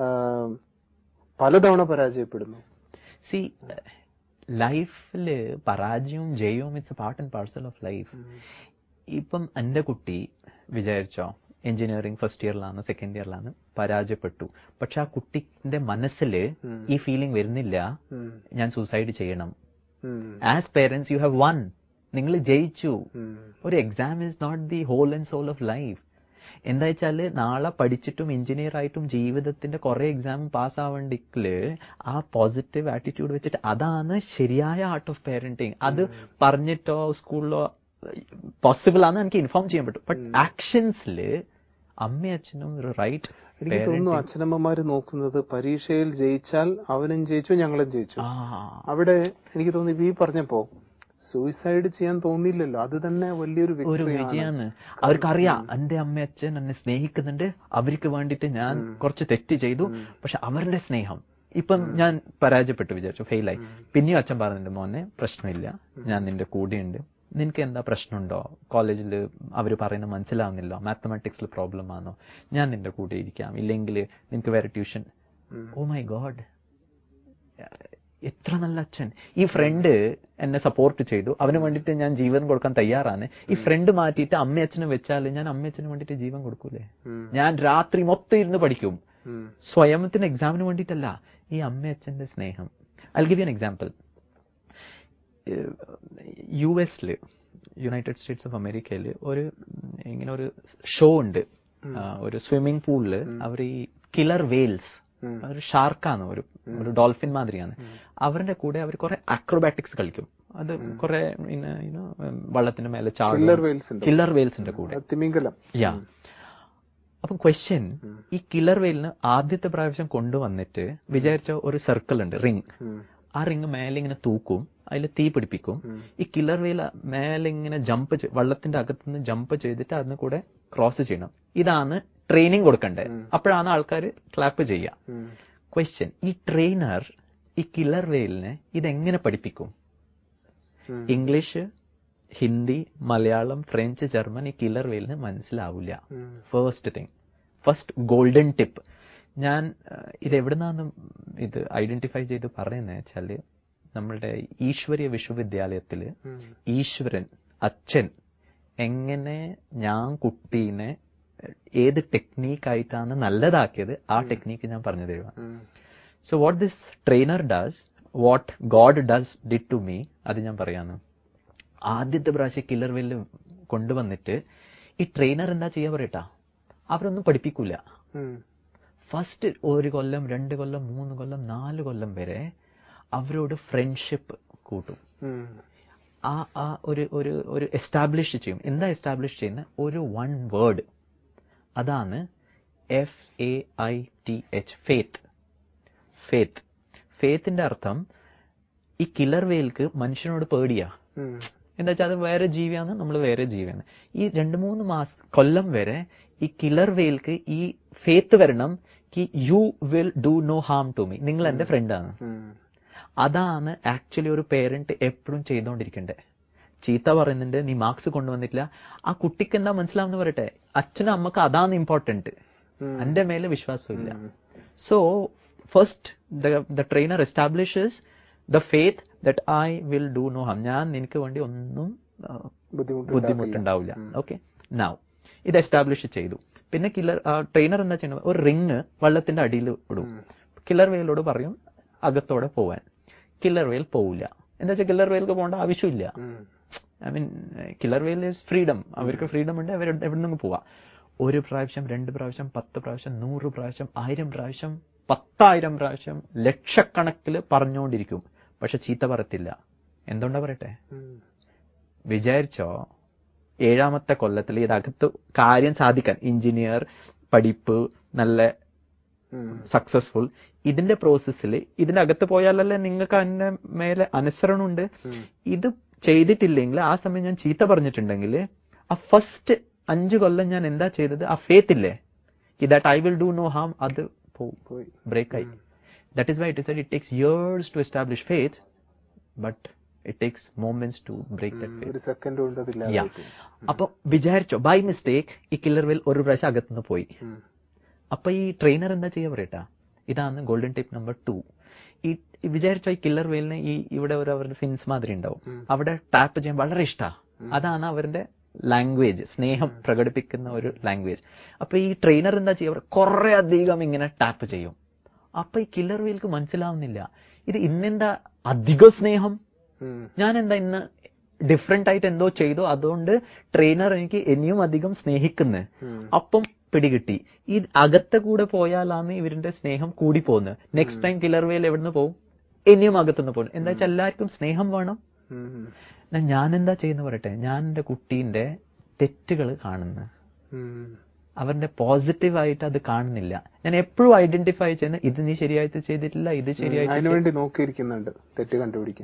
Speaker 1: പലതവണ പരാജയപ്പെടുന്നു?
Speaker 2: സി ലൈഫില് പരാജയവും ജയവും it's a part and parcel of life. ഇപ്പം എൻ്റെ കുട്ടി വിചാരിച്ചോ എഞ്ചിനീയറിംഗ് ഫസ്റ്റ് ഇയറിലാണ് സെക്കൻഡ് ഇയറിലാണ് പരാജയപ്പെട്ടു, പക്ഷെ ആ കുട്ടിന്റെ മനസ്സിൽ ഈ ഫീലിംഗ് വരുന്നില്ല ഞാൻ സൂസൈഡ് ചെയ്യണം. As parents you have won, നിങ്ങൾ ജയിച്ചു. ഒരു exam is not the whole and sole of life. എന്താ വെച്ചാല് നാളെ പഠിച്ചിട്ടും എഞ്ചിനീയർ ആയിട്ടും ജീവിതത്തിന്റെ കുറെ എക്സാം പാസ് ആവേണ്ടെങ്കില് ആ പോസിറ്റീവ് ആറ്റിറ്റ്യൂഡ് വെച്ചിട്ട് അതാണ് ശരിയായ ആർട്ട് ഓഫ് പേരന്റിങ്. അത് പറഞ്ഞിട്ടോ സ്കൂളിലോ പോസിബിൾ ആണ് എനിക്ക് ഇൻഫോം ചെയ്യാൻ പറ്റും. ബട്ട് ആക്ഷൻസില് അമ്മയും അച്ഛനും ഒരു റൈറ്റ്.
Speaker 1: എനിക്ക് തോന്നുന്നു അച്ഛനമ്മമാര് നോക്കുന്നത് പരീക്ഷയിൽ ജയിച്ചാൽ അവനും ജയിച്ചു ഞങ്ങളും ജയിച്ചു. അവിടെ എനിക്ക് തോന്നുന്നു ഈ പറഞ്ഞപ്പോ സൂയിസൈഡ് ചെയ്യാൻ തോന്നിയില്ലല്ലോ, അത് തന്നെ വലിയൊരു
Speaker 2: ഒരു വിജയമാണ്. അവർക്കറിയാം എന്റെ അമ്മ അച്ഛൻ എന്നെ സ്നേഹിക്കുന്നുണ്ട്, അവർക്ക് വേണ്ടിയിട്ട് ഞാൻ കുറച്ച് തെറ്റ് ചെയ്തു, പക്ഷെ അവരുടെ സ്നേഹം. ഇപ്പം ഞാൻ പരാജയപ്പെട്ടു വിചാരിച്ചു, ഫെയിലായി. പിന്നെയും അച്ഛൻ പറഞ്ഞിട്ടുണ്ട് മോനെ പ്രശ്നമില്ല, ഞാൻ നിന്റെ കൂടെയുണ്ട്, നിനക്ക് എന്താ പ്രശ്നമുണ്ടോ, കോളേജിൽ അവർ പറയുന്നത് മനസ്സിലാവുന്നില്ലോ, മാത്തമാറ്റിക്സിൽ പ്രോബ്ലം ആണോ, ഞാൻ നിന്റെ കൂടെ ഇരിക്കാം, ഇല്ലെങ്കിൽ നിനക്ക് വേറെ ട്യൂഷൻ. ഓ മൈ ഗോഡ്, എത്ര നല്ല അച്ഛൻ. ഈ ഫ്രണ്ട് എന്നെ സപ്പോർട്ട് ചെയ്തു, അവന് വേണ്ടിയിട്ട് ഞാൻ ജീവൻ കൊടുക്കാൻ തയ്യാറാണ്. ഈ ഫ്രണ്ട് മാറ്റിയിട്ട് അമ്മയച്ഛനെ വെച്ചാൽ ഞാൻ അമ്മയച്ഛന് വേണ്ടിയിട്ട് ജീവൻ കൊടുക്കൂലേ? ഞാൻ രാത്രി മൊത്തം ഇരുന്ന് പഠിക്കും, സ്വയംത്തിന് എക്സാമിന് വേണ്ടിയിട്ടല്ല, ഈ അമ്മയച്ഛന്റെ സ്നേഹം. I give you an example. യു എസില് യുണൈറ്റഡ് സ്റ്റേറ്റ്സ് ഓഫ് അമേരിക്കയില് ഒരു ഇങ്ങനെ ഒരു ഷോ ഉണ്ട്. ഒരു സ്വിമ്മിംഗ് പൂളില് അവർ ഈ കില്ലർ വെയിൽസ്, ഒരു ഷാർക്കാണ്, ഒരു ഒരു ഡോൾഫിൻ മാതിരിയാണ്, അവരുടെ കൂടെ അവർ കുറെ അക്രോബാറ്റിക്സ് കളിക്കും. അത് കുറെ വള്ളത്തിന്റെ മേലെ ചാടും. കില്ലർ വെയിൽസിന്റെ കൂടെ. യാ. അപ്പം ക്വസ്റ്റ്യൻ, ഈ കില്ലർ വെയിലിന് ആദ്യത്തെ പ്രാവശ്യം കൊണ്ടുവന്നിട്ട് വിചാരിച്ച ഒരു സർക്കിൾ ഉണ്ട്, റിംഗ്. ആ റിംഗ് മേലെ ഇങ്ങനെ തൂക്കും, അതിൽ തീ പിടിപ്പിക്കും. ഈ കില്ലർ വെയിൽ മേലെ ഇങ്ങനെ ജമ്പ്, വള്ളത്തിന്റെ അകത്തുനിന്ന് ജമ്പ് ചെയ്തിട്ട് അതിന് കൂടെ ക്രോസ് ചെയ്യണം. ഇതാണ് ട്രെയിനിങ് കൊടുക്കണ്ടേ, അപ്പോഴാണ് ആൾക്കാർ ക്ലാപ്പ് ചെയ്യുക. ക്വസ്റ്റ്യൻ, ഈ ട്രെയിനർ ഈ കില്ലർ വെയിലിനെ ഇതെങ്ങനെ പഠിപ്പിക്കും? English, Hindi, Malayalam, French, German ഈ കില്ലർ വെയിലിന് മനസ്സിലാവില്ല. First thing, first golden tip. ഞാൻ ഇത് എവിടുന്നാണ് ഇത് ഐഡന്റിഫൈ ചെയ്ത് പറയുന്നത് വെച്ചാല്, നമ്മളുടെ ഈശ്വരീയ വിശ്വവിദ്യാലയത്തില് ഈശ്വരൻ അച്ഛൻ എങ്ങനെ ഞാൻ കുട്ടീനെ ഏത് ടെക്നീക്കായിട്ടാണ് നല്ലതാക്കിയത്, ആ ടെക്നീക്ക് ഞാൻ പറഞ്ഞു തരുവാ. So what this trainer does, what god does did to me, അത് ഞാൻ പറയാന്ന്. ആദ്യത്തെ പ്രാവശ്യം കില്ലർ വെയിൽ കൊണ്ടുവന്നിട്ട് ഈ ട്രെയിനർ എന്താ ചെയ്യാ പറയട്ടാ, അവരൊന്നും പഠിപ്പിക്കൂല. ഫസ്റ്റ് ഒരു കൊല്ലം, രണ്ട് കൊല്ലം, മൂന്ന് കൊല്ലം, നാല് കൊല്ലം വരെ അവരോട് ഫ്രണ്ട്ഷിപ്പ് കൂട്ടും. ആ ആ ഒരു ഒരു ഒരു എസ്റ്റാബ്ലിഷ് ചെയ്യും. എന്താ എസ്റ്റാബ്ലിഷ് ചെയ്യുന്ന ഒരു വൺ വേർഡ്, അതാണ് F A I T H, faith. Faith ഫെയ്ത്തിന്റെ അർത്ഥം ഈ കില്ലർ വെയിൽക്ക് മനുഷ്യനോട് പേടിയാ. എന്താ വെച്ചാൽ അത് വേറെ ജീവിയാണ്, നമ്മൾ വേറെ ജീവിയാണ്. ഈ രണ്ട് മൂന്ന് മാസം കൊല്ലം വരെ ഈ കില്ലർ വെയിൽക്ക് ഈ ഫെയ്ത്ത് വരണം, കി you will do no harm to me, നിങ്ങൾ എന്റെ ഫ്രണ്ടാണ്. അതാണ് ആക്ച്വലി ഒരു പേരന്റ് എപ്പോഴും ചെയ്തുകൊണ്ടിരിക്കേണ്ടത്. ചീത്ത പറയുന്നുണ്ട്, നീ മാർക്സ് കൊണ്ടുവന്നിട്ടില്ല, ആ കുട്ടിക്ക് എന്താ മനസ്സിലാവുന്ന പറയട്ടെ, അച്ഛനും അമ്മക്ക് അതാണ് ഇമ്പോർട്ടന്റ്, എന്റെ മേലെ വിശ്വാസമില്ല. So first the trainer establishes the faith that I will do no harm, ഞാൻ നിനക്ക് വേണ്ടി ഒന്നും ബുദ്ധിമുട്ടുണ്ടാവില്ല. ഓക്കെ, നൗ ഇത് എസ്റ്റാബ്ലിഷ് ചെയ്തു. പിന്നെ കില്ലർ ട്രെയിനർ എന്താ ചെയ്യുന്നത്, ഒരു റിങ് വെള്ളത്തിന്റെ അടിയിൽ ഇടും. കില്ലർ വെയിലോട് പറയും അകത്തോടെ പോവാൻ. കില്ലർ വെയിൽ പോവില്ല. എന്താ വെച്ചാൽ കില്ലർ വെയിൽക്ക് പോകേണ്ട ആവശ്യമില്ല. I mean killer whale is freedom, അവർക്ക് ഫ്രീഡം ഉണ്ട്, അവർ എവിടെ നിന്ന് പോവാം. ഒരു പ്രാവശ്യം, രണ്ട് പ്രാവശ്യം, പത്ത് പ്രാവശ്യം, നൂറ് പ്രാവശ്യം, ആയിരം പ്രാവശ്യം, പത്തായിരം പ്രാവശ്യം, ലക്ഷക്കണക്കിൽ പറഞ്ഞുകൊണ്ടിരിക്കും, പക്ഷെ ചീത്ത പറയത്തില്ല. എന്തുകൊണ്ടാ പറയട്ടെ, വിചാരിച്ചോ ഏഴാമത്തെ കൊല്ലത്തിൽ ഇതകത്ത് കാര്യം സാധിക്കാൻ, എഞ്ചിനീയർ പഠിപ്പ് നല്ല സക്സസ്ഫുൾ, ഇതിന്റെ പ്രോസസ്സിൽ ഇതിന്റെ അകത്ത് പോയാലല്ലേ നിങ്ങൾക്ക് അതിന്റെ മേലെ അനുസരണമുണ്ട്. ഇത് ചെയ്തിട്ടില്ലെങ്കിൽ, ആ സമയം ഞാൻ ചീത്ത പറഞ്ഞിട്ടുണ്ടെങ്കിൽ, ആ ഫസ്റ്റ് അഞ്ചു കൊല്ലം ഞാൻ എന്താ ചെയ്തത്, ആ ഫെയ്ത്ത് ഇല്ലേ, that I will do no harm, അത് പോയി ബ്രേക്ക് ആയി. That is why it is it takes years to establish faith, but it takes moments to break that faith. അപ്പൊ വിചാരിച്ചോ ബൈ മിസ്റ്റേക്ക് ഈ കില്ലർ വെയിൽ ഒരു പ്രാവശ്യം അകത്തുനിന്ന് പോയി. അപ്പൊ ഈ ട്രെയിനർ എന്താ ചെയ്യാ പറയട്ടാ, ഇതാണ് ഗോൾഡൻ ടിപ്പ് നമ്പർ ടു. ഈ വിചാരിച്ചോ ഈ കില്ലർ വെയിലിന് ഈ ഇവിടെ ഒരു അവരുടെ ഫിൻസ് മാതിരി ഉണ്ടാവും, അവിടെ ടാപ്പ് ചെയ്യാൻ വളരെ ഇഷ്ടമാണ്. അതാണ് അവരുടെ ലാംഗ്വേജ്, സ്നേഹം പ്രകടിപ്പിക്കുന്ന ഒരു ലാംഗ്വേജ്. അപ്പൊ ഈ ട്രെയിനർ എന്താ ചെയ്യുക, കുറെ അധികം ഇങ്ങനെ ടാപ്പ് ചെയ്യും. അപ്പൊ ഈ കില്ലർ വെയിൽക്ക് മനസ്സിലാവുന്നില്ല, ഇത് ഇന്നെന്താ അധിക സ്നേഹം, ഞാൻ എന്താ ഇന്ന് ഡിഫറെന്റ് ആയിട്ട് എന്തോ ചെയ്തു, അതുകൊണ്ട് ട്രെയിനർ എനിക്ക് ഇനിയും അധികം സ്നേഹിക്കുന്നു. അപ്പം പിടികിട്ടി, ഈ അകത്തെ കൂടെ പോയാലാണ് ഇവരുടെ സ്നേഹം കൂടി പോകുന്നത്. നെക്സ്റ്റ് ടൈം കില്ലർ വെയിൽ എവിടുന്ന് പോകും, ഇനിയും അകത്തുനിന്ന് പോകും. എന്താ വെച്ചാൽ എല്ലാവർക്കും സ്നേഹം വേണം. ഞാൻ എന്താ ചെയ്യുന്ന പറയട്ടെ, ഞാൻ എന്റെ കുട്ടീന്റെ തെറ്റുകൾ കാണുന്നു, അവരുടെ പോസിറ്റീവായിട്ട് അത് കാണുന്നില്ല. ഞാൻ എപ്പോഴും ഐഡന്റിഫൈ ചെയ്യുന്ന, ഇത് നീ ശരിയായിട്ട് ചെയ്തിട്ടില്ല, ഇത് ശരിയായിട്ട്
Speaker 1: അതിനുവേണ്ടി നോക്കിയിരിക്കുന്നുണ്ട് തെറ്റ് കണ്ടുപിടിക്കാൻ.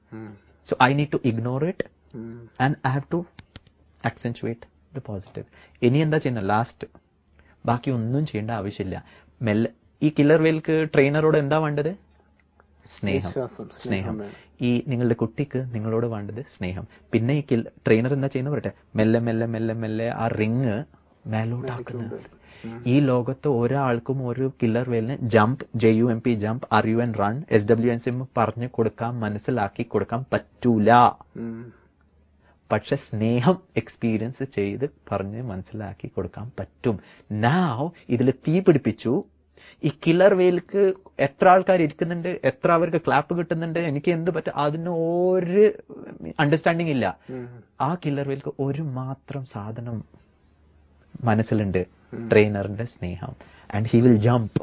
Speaker 2: So I need to ignore it and I have to accentuate the positive. ഇനി എന്താ ചെയ്യുന്നത്, ലാസ്റ്റ് ബാക്കി ഒന്നും ചെയ്യേണ്ട ആവശ്യമില്ല. മെല്ലെ ഈ കില്ലർ വെയിൽക്ക് ട്രെയിനറോട് എന്താ വേണ്ടത്, സ്നേഹം. സ്നേഹം ഈ നിങ്ങളുടെ കുട്ടിക്ക് നിങ്ങളോട് വേണ്ടത് സ്നേഹം. പിന്നെ ഈ ട്രെയിനർ എന്താ ചെയ്യുന്ന പറയട്ടെ, മെല്ലെ മെല്ലെ മെല്ലെ മെല്ലെ ആ റിങ് മേലോട്ടാക്കുന്നത്. ഈ ലോകത്ത് ഒരാൾക്കും ഒരു കില്ലർ വെയിലിന് jump, J U M P jump, R U N run, S W N swim പറഞ്ഞു കൊടുക്കാൻ, മനസ്സിലാക്കി കൊടുക്കാൻ പറ്റൂല. പക്ഷെ സ്നേഹം എക്സ്പീരിയൻസ് ചെയ്ത് പറഞ്ഞ് മനസ്സിലാക്കി കൊടുക്കാൻ പറ്റും. നാവ് ഇതിൽ തീ പിടിപ്പിച്ചു. ഈ കില്ലർ വെയിൽക്ക് എത്ര ആൾക്കാർ ഇരിക്കുന്നുണ്ട്, എത്ര അവർക്ക് ക്ലാപ്പ് കിട്ടുന്നുണ്ട്, എനിക്ക് എന്ത് പറ്റും, അതിന് ഒരു അണ്ടർസ്റ്റാൻഡിങ് ഇല്ല. ആ കില്ലർ വെയിൽക്ക് ഒരു മാത്രം സാധനം മനസ്സിലുണ്ട്, ട്രെയിനറിന്റെ സ്നേഹം. And he will jump.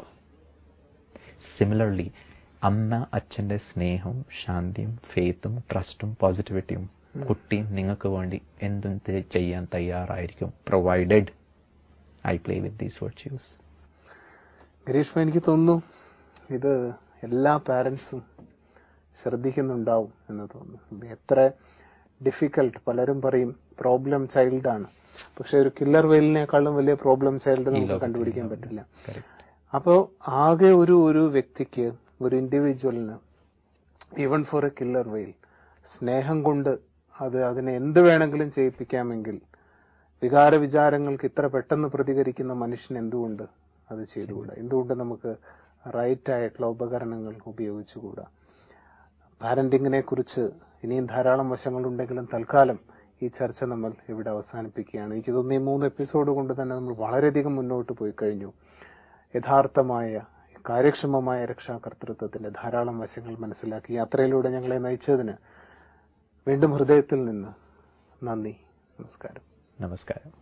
Speaker 2: Similarly അമ്മ അച്ഛന്റെ സ്നേഹവും ശാന്തിയും ഫെയ്ത്തും ട്രസ്റ്റും പോസിറ്റിവിറ്റിയും കുട്ടി നിങ്ങൾക്ക് വേണ്ടി എന്തും ചെയ്യാൻ തയ്യാറായിരിക്കും, provided I play with these virtues.
Speaker 1: Girish, എനിക്ക് തോന്നുന്നു ഇത് എല്ലാ പാരന്റ്സും ശ്രദ്ധിക്കുന്നുണ്ടാവും എന്ന് തോന്നുന്നു. എത്ര ഡിഫിക്കൽട്ട്, പലരും പറയും പ്രോബ്ലം ചൈൽഡാണ്, പക്ഷെ ഒരു കില്ലർ വെയിലിനേക്കാളും വലിയ പ്രോബ്ലം ചൈൽഡ് നമുക്ക് കണ്ടുപിടിക്കാൻ പറ്റില്ല. അപ്പോൾ ആകെ ഒരു ഒരു വ്യക്തിക്ക്, ഒരു ഇൻഡിവിജ്വലിന്, even for a killer whale, സ്നേഹം കൊണ്ട് അത് അതിനെ എന്ത് വേണമെങ്കിലും ചെയ്യിപ്പിക്കാമെങ്കിൽ, വികാര വിചാരങ്ങൾക്ക് ഇത്ര പെട്ടെന്ന് പ്രതികരിക്കുന്ന മനുഷ്യൻ എന്തുകൊണ്ട് അത് ചെയ്തുകൂടാ? എന്തുകൊണ്ട് നമുക്ക് റൈറ്റ് ആയിട്ടുള്ള ഉപകരണങ്ങൾ ഉപയോഗിച്ചുകൂടാ? പാരന്റിങ്ങിനെ കുറിച്ച് ഇനിയും ധാരാളം വശങ്ങളുണ്ടെങ്കിലും തൽക്കാലം ഈ ചർച്ച നമ്മൾ ഇവിടെ അവസാനിപ്പിക്കുകയാണ്. എനിക്ക് തോന്നുന്നു ഈ മൂന്ന് എപ്പിസോഡ് കൊണ്ട് തന്നെ നമ്മൾ വളരെയധികം മുന്നോട്ട് പോയി കഴിഞ്ഞു. യഥാർത്ഥമായ കാര്യക്ഷമമായ രക്ഷാകർതൃത്വത്തിന്റെ ധാരാളം വശങ്ങൾ മനസ്സിലാക്കി യാത്രയിലൂടെ ഞങ്ങളെ നയിച്ചതിന് വീണ്ടും ഹൃദയത്തിൽ നിന്ന് നന്ദി. നമസ്കാരം.
Speaker 2: നമസ്കാരം.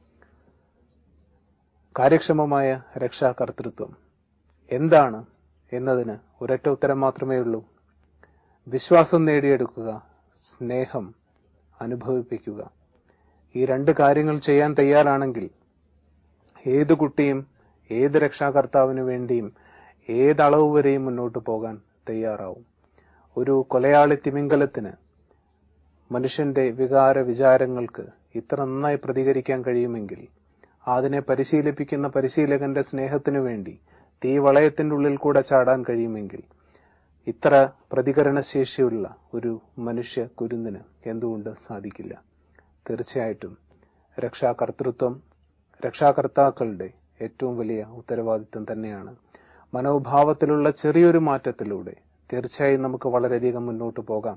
Speaker 1: കാര്യക്ഷമമായ രക്ഷാകർതൃത്വം എന്താണ് എന്നതിന് ഒരൊറ്റ ഉത്തരം മാത്രമേ ഉള്ളൂ. വിശ്വാസം നേടിയെടുക്കുക, സ്നേഹം അനുഭവിപ്പിക്കുക. ഈ രണ്ട് കാര്യങ്ങൾ ചെയ്യാൻ തയ്യാറാണെങ്കിൽ ഏത് കുട്ടിയും ഏത് രക്ഷാകർത്താവിനു വേണ്ടിയും ഏതളവ് വരെയും മുന്നോട്ട് പോകാൻ തയ്യാറാവും. ഒരു കൊലയാളി തിമിംഗലത്തിന് മനുഷ്യന്റെ വികാര വിചാരങ്ങൾക്ക് ഇത്ര നന്നായി പ്രതികരിക്കാൻ കഴിയുമെങ്കിൽ അതിനെ പരിശീലിപ്പിക്കുന്ന പരിശീലകന്റെ സ്നേഹത്തിനു വേണ്ടി തീവളയത്തിന്റെ ഉള്ളിൽ കൂടെ ചാടാൻ കഴിയുമെങ്കിൽ ഇത്ര പ്രതികരണശേഷിയുള്ള ഒരു മനുഷ്യ കുരുന്നിന് എന്തുകൊണ്ട് സാധിക്കില്ല? തീർച്ചയായിട്ടും രക്ഷാകർതൃത്വം രക്ഷാകർത്താക്കളുടെ ഏറ്റവും വലിയ ഉത്തരവാദിത്വം തന്നെയാണ്. മനോഭാവത്തിലുള്ള ചെറിയൊരു മാറ്റത്തിലൂടെ തീർച്ചയായും നമുക്ക് വളരെയധികം മുന്നോട്ട് പോകാം.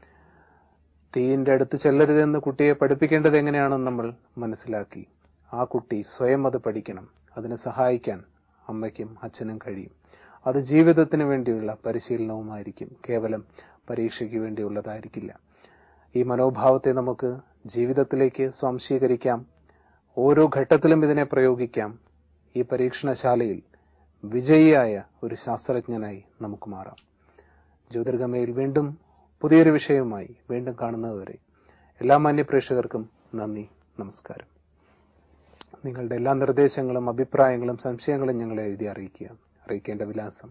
Speaker 1: തീയിന്റെ അടുത്ത് ചെല്ലരുതെന്ന് കുട്ടിയെ പഠിപ്പിക്കേണ്ടത് എങ്ങനെയാണെന്ന് നമ്മൾ മനസ്സിലാക്കി. ആ കുട്ടി സ്വയം അത് പഠിക്കണം. അതിനെ സഹായിക്കാൻ അമ്മയ്ക്കും അച്ഛനും കഴിയും. അത് ജീവിതത്തിന് വേണ്ടിയുള്ള പരിശീലനവുമായിരിക്കും, കേവലം പരീക്ഷയ്ക്ക് വേണ്ടിയുള്ളതായിരിക്കില്ല. ഈ മനോഭാവത്തെ നമുക്ക് ജീവിതത്തിലേക്ക് സ്വാംശീകരിക്കാം. ഓരോ ഘട്ടത്തിലും ഇതിനെ പ്രയോഗിക്കാം. ഈ പരീക്ഷണശാലയിൽ വിജയിയായ ഒരു ശാസ്ത്രജ്ഞനായി നമുക്ക് മാറാം. ജ്യോതിർഗമയിൽ വീണ്ടും പുതിയൊരു വിഷയവുമായി വീണ്ടും കാണുന്നതുവരെ എല്ലാ മാന്യപ്രേക്ഷകർക്കും നന്ദി, നമസ്കാരം. നിങ്ങളുടെ എല്ലാ നിർദ്ദേശങ്ങളും അഭിപ്രായങ്ങളും സംശയങ്ങളും ഞങ്ങളെ എഴുതി അറിയിക്കുക. അറിയിക്കേണ്ട വിലാസം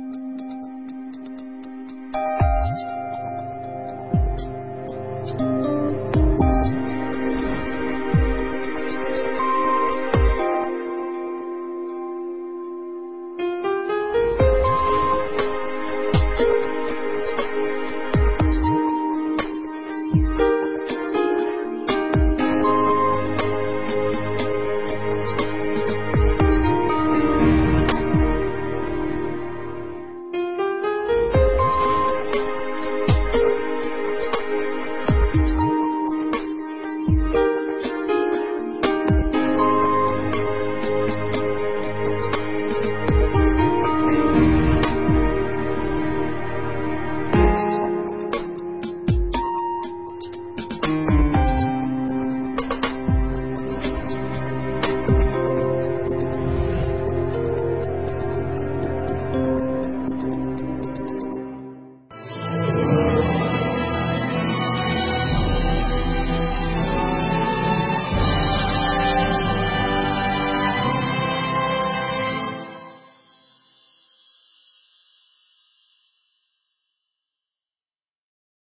Speaker 1: Thank you.